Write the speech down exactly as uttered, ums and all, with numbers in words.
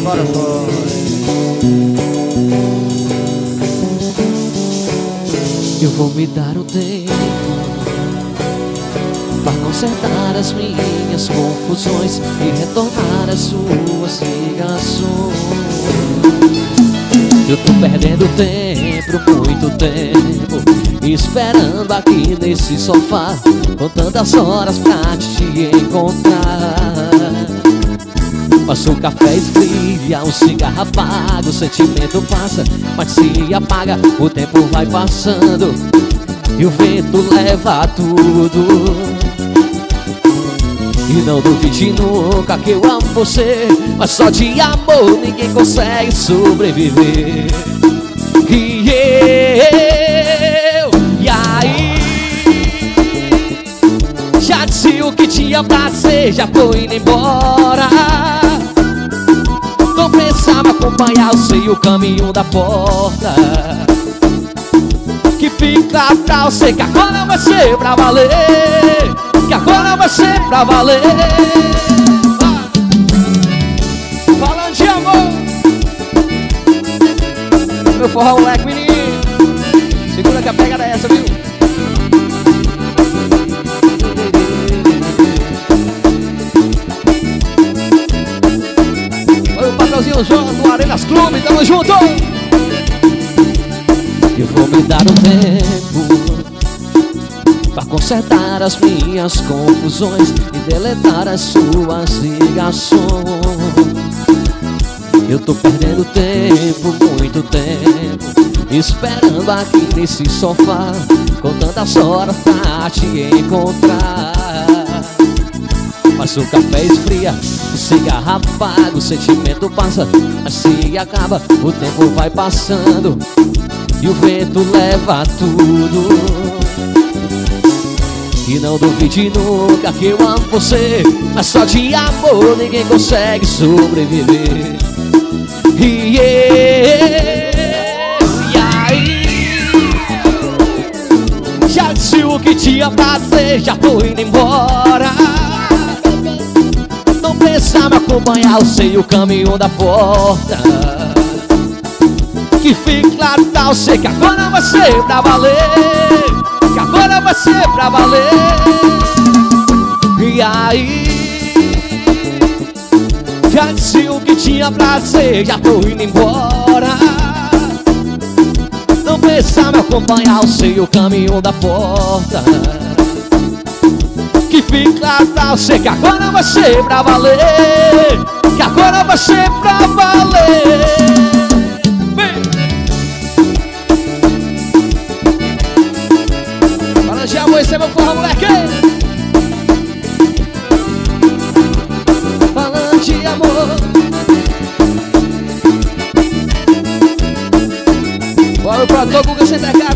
Agora foi. Eu vou me dar um tempo pra consertar as minhas confusões e retornar as suas ligações. Eu tô perdendo tempo, muito tempo, esperando aqui nesse sofá, com tantas horas pra te encontrar. Mas o café esfria, o cigarro apaga, o sentimento passa, mas se apaga, o tempo vai passando e o vento leva tudo. E não duvide nunca que eu amo você, mas só de amor ninguém consegue sobreviver. E eu, e aí, já disse o que tinha pra dizer, já tô indo embora. Não pensava acompanhar o seu caminho da porta. Que fica pra você que agora vai ser pra valer, que agora vai ser pra valer. Falando de amor, meu forró moleque, menino, segura que a pegada é essa, viu? Oi, o patrãozinho João do Arenas Clube, tamo junto! Eu vou me dar um tempo pra consertar as minhas confusões e deletar as suas ligações. Eu tô perdendo tempo, muito tempo, esperando aqui nesse sofá, com tantas horas pra te encontrar. Mas o café esfria, o cigarro apaga, o sentimento passa, mas se acaba, o tempo vai passando e o vento leva tudo. E não duvide nunca que eu amo você, mas só de amor ninguém consegue sobreviver. E eu, e aí, já disse o que tinha pra dizer, já tô indo embora. Não pensava acompanhar o seu caminho da porta. Que fique claro pra você que agora vai ser pra valer, que agora vai ser pra valer. E aí, já disse o que tinha pra dizer, já tô indo embora. Não pensava acompanhar o seu caminho da porta. Que fique claro pra você que agora vai ser pra valer, que agora vai ser pra valer. Já vou ser meu forró, moleque. Falando de amor, bora pro Guga sem pegar.